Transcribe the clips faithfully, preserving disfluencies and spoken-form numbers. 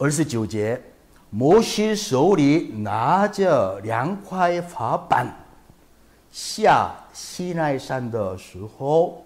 二十九节，摩西手里拿着两块法板，下西奈山的时候，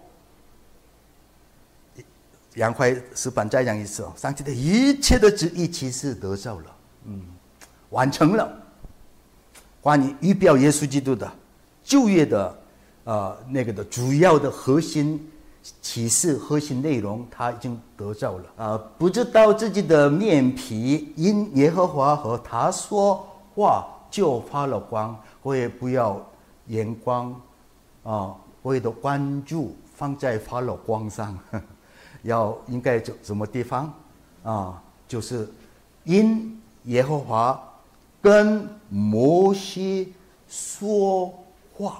两块石板再讲一次，上帝的一切的旨意其实得着了，嗯，完成了。关于预表耶稣基督的旧约的呃那个的主要的核心启示、核心内容，他已经得着了啊、呃！不知道自己的面皮因耶和华和他说话就发了光，我也不要眼光啊、呃，我也的关注放在发了光上，呵呵要应该什么地方啊、呃？就是因耶和华跟摩西说话，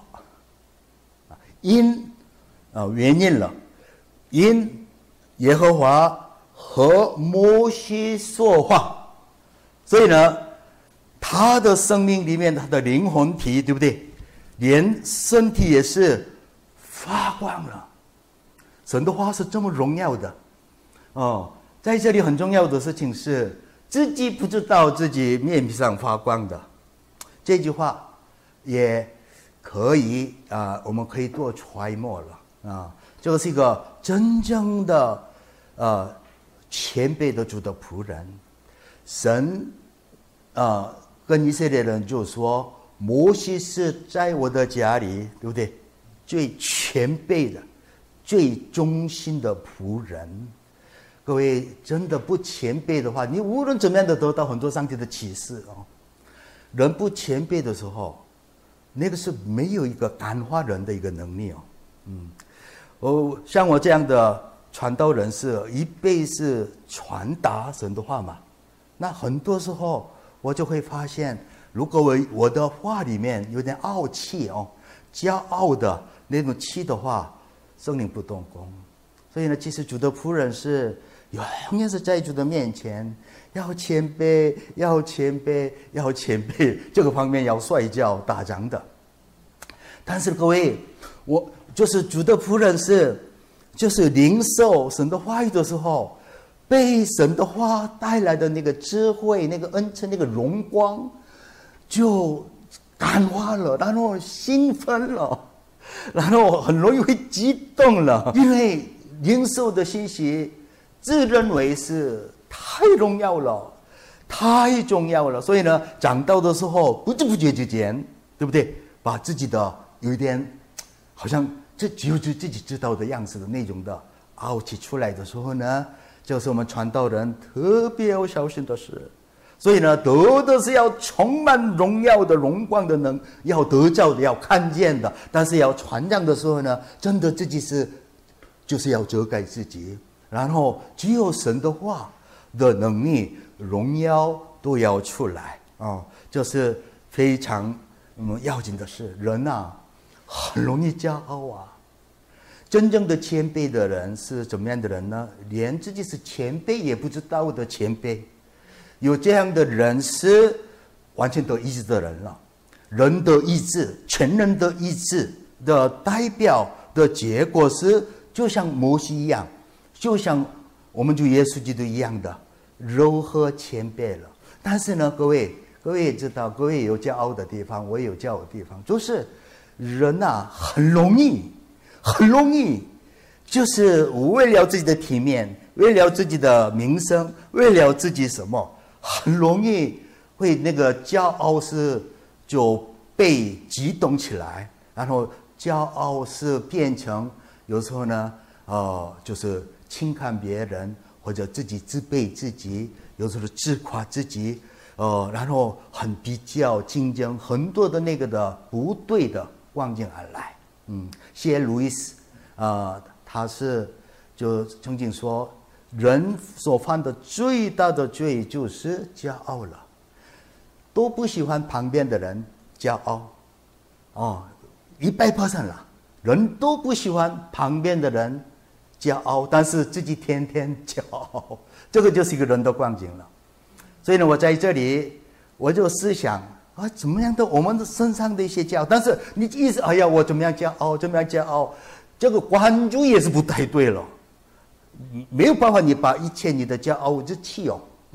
因啊原因了，因耶和华和摩西说话，所以呢，他的生命里面，他的灵魂体，对不对？连身体也是发光了。神的话是这么荣耀的哦。在这里很重要的事情是，自己不知道自己面皮上发光的，这句话也可以啊、呃，我们可以多揣摩了啊。这个是一个真正的呃谦卑的主的仆人。神啊、呃、跟以色列人就说，摩西是在我的家里，对不对？最谦卑的、最忠心的仆人。各位真的不谦卑的话，你无论怎么样的得到很多上帝的启示哦。人不谦卑的时候，那个是没有一个感化人的一个能力哦。嗯，哦，像我这样的传道人是一辈子传达神的话嘛，那很多时候我就会发现，如果我我的话里面有点傲气哦，骄傲的那种气的话，圣灵不动工。所以呢，其实主的仆人是永远是在主的面前，要谦卑，要谦卑，要谦卑，这个方面要摔跤打仗的。但是各位，我就是主的仆人是，就是领受神的话语的时候，被神的话带来的那个智慧、那个恩赐、那个荣光，就感化了，然后兴奋了，然后很容易会激动了，因为领受的信息自认为是太荣耀了，太重要了，所以呢，讲道的时候不知不觉之间，对不对？把自己的有一点好像这只有自己知道的样子的那种的傲气出来的时候呢，就是我们传道人特别要小心的事。所以呢，得的是要充满荣耀的荣光的能，要得着的，要看见的，但是要传讲的时候呢，真的自己是就是要遮盖自己。然后只有神的话的能力、荣耀都要出来啊、哦，这是非常嗯要紧的事。人啊，很容易骄傲啊。真正的谦卑的人是怎么样的人呢？连自己是谦卑也不知道的谦卑。有这样的人是完全得医治的人了。人的医治，全人的医治的代表的结果是，就像摩西一样。就像我们主耶稣基督一样的柔和谦卑了。但是呢，各位各位也知道，各位也有骄傲的地方，我也有骄傲的地方，就是人啊，很容易很容易就是为了自己的体面，为了自己的名声，为了自己什么，很容易会那个骄傲是就被激动起来，然后骄傲是变成有时候呢呃就是轻看别人，或者自己自卑自己，有时候自夸自己，呃，然后很比较竞争，很多的那个的不对的光景而来。嗯，谢路易斯，呃，他是就曾经说，人所犯的最大的罪就是骄傲了，都不喜欢旁边的人骄傲，哦，一百 percent 了，人都不喜欢旁边的人骄傲，但是自己天天骄傲，这个就是一个人的光景了。所以呢，我在这里我就思想啊，怎么样的我们的身上的一些骄傲，但是你一直哎呀，我怎么样骄傲，怎么样骄傲，这个关注也是不太对了。没有办法，你把一切你的骄傲之气哦，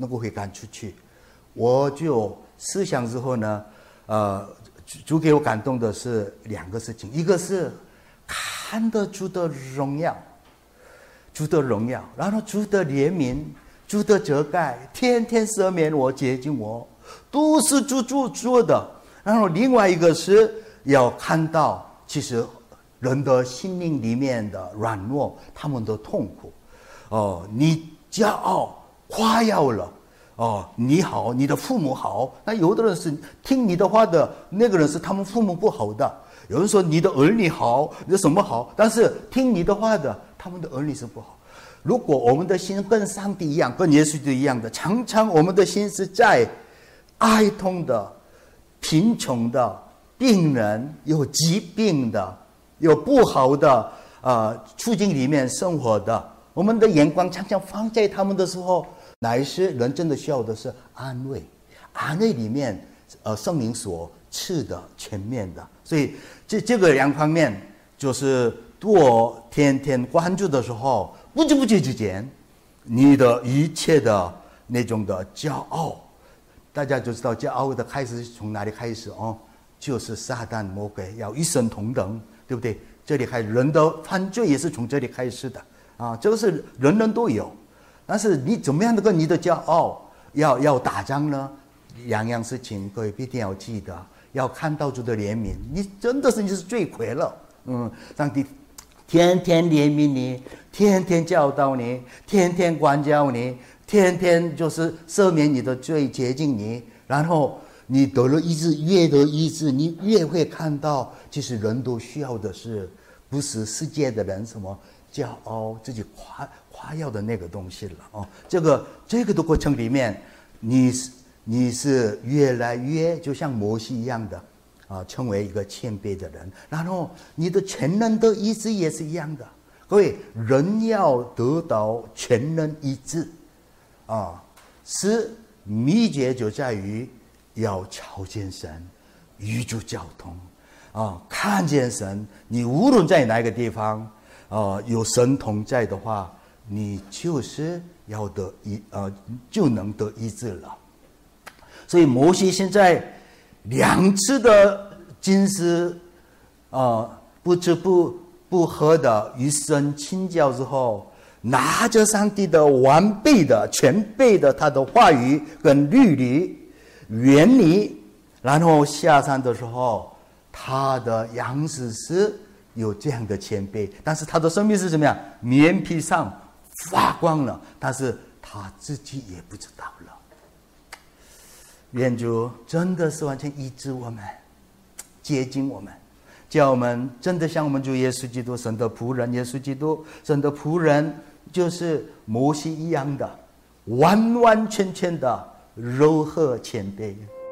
能够会赶出去。我就思想之后呢，呃，主给我感动的是两个事情，一个是看得主的荣耀，主的荣耀，然后主的怜悯，主的遮盖，天天赦免我，接近我，都是主主做的。然后另外一个是要看到，其实人的心灵里面的软弱，他们的痛苦。哦，你骄傲夸耀了，哦，你好，你的父母好。那有的人是听你的话的，那个人是他们父母不好的。有人说你的儿女好，你的什么好？但是听你的话的，他们的儿女是不好。如果我们的心跟上帝一样，跟耶稣基督一样的，常常我们的心是在哀痛的、贫穷的、病人、有疾病的、有不好的呃处境里面生活的，我们的眼光常常放在他们的时候，乃是人真的需要的是安慰。安慰里面，呃，圣灵所赐的全面的。所以这这个两方面，就是我天天关注的时候，不知不觉之间，你的一切的那种的骄傲。大家就知道骄傲的开始是从哪里开始哦，就是撒旦魔鬼要与神同等，对不对？这里开始，人的犯罪也是从这里开始的啊，这个是人人都有。但是你怎么样的跟你的骄傲要要打仗呢？两样事情各位一定要记得，要看到主的怜悯，你真的是你是罪魁了。嗯，上帝天天怜悯你，天天教导你，天天管教你，天天就是赦免你的罪，洁净你，然后你得了医治，越得医治，你越会看到，其实人都需要的是，不是世界的人什么骄傲、自己夸夸耀的那个东西了哦。这个这个的过程里面，你是你是越来越就像摩西一样的啊，成为一个谦卑的人，然后你的全能的医治也是一样的。各位，人要得到全能医治啊，是秘诀就在于要朝见神，与主交通啊，看见神。你无论在哪个地方啊，有神同在的话，你就是要得医呃，就能得医治了。所以摩西现在两次的禁食啊，不吃不不喝的与神亲交之后，拿着上帝的完备的全备的他的话语跟律例原理，然后下山的时候，他的样式是有这样的谦卑，但是他的生命是怎么样？面皮上发光了，但是他自己也不知道了。愿主真的是完全医治我们，接近我们，叫我们真的像我们主耶稣基督，神的仆人，耶稣基督神的仆人就是摩西一样的，完完全全的柔和谦卑。